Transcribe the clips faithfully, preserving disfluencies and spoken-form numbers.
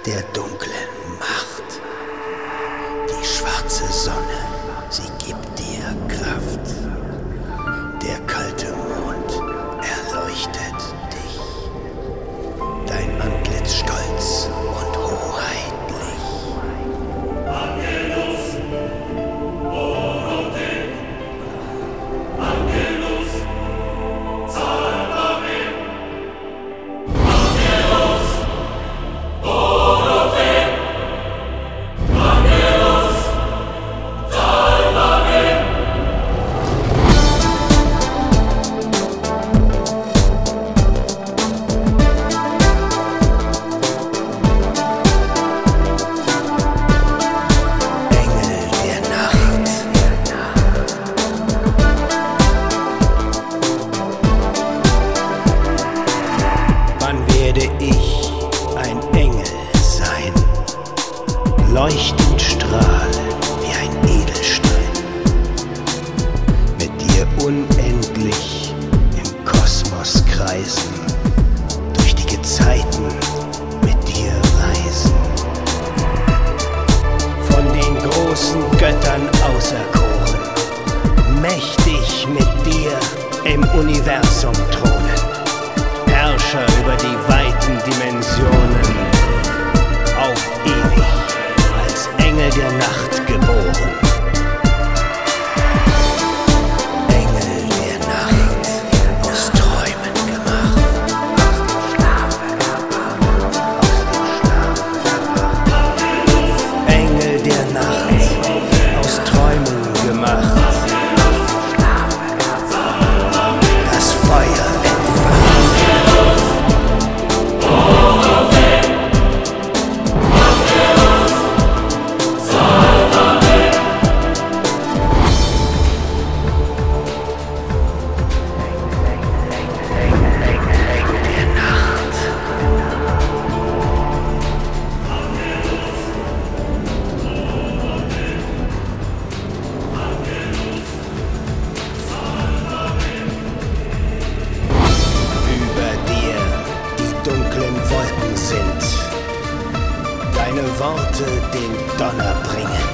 der dunklen Macht. Die schwarze Sonne, sie gibt dir Kraft. Der kalte Mond erleuchtet dich. Dein Antlitz stolz und hoheitlich. Angelus, Oro te. Angelus, salvame. Angelus, Oro te. Angelus, salvame. Engel der Nacht. Wann werde ich ein Engel sein? Leuchtend strahlen wie ein Edelstein. Mit dir unendlich im Kosmos kreisen. Durch die Gezeiten mit dir reisen. Von den großen Göttern auserkoren, mächtig mit dir im Universum thronen, Herrscher über die weiten Dimensionen, auf ewig als Engel der Nacht geboren. Engel der Nacht, aus Träumen gemacht, aus dem Schlafe erwacht, aus dem Schlafe erwacht. Engel der Nacht, aus Träumen gemacht. Das Feuer entfacht. Der Nacht. Über dir die dunklen Wolken sind, deine Worte den Donner bringen.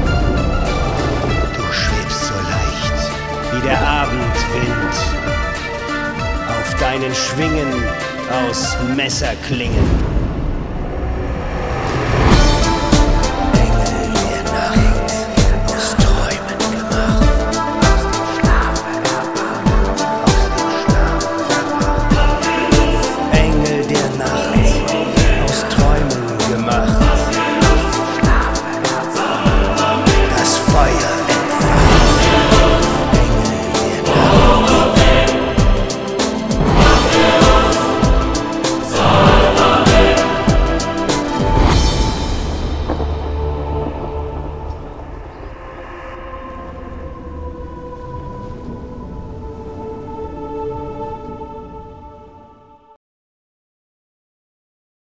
Du schwebst so leicht wie der Abendwind, auf deinen Schwingen aus Messerklingen.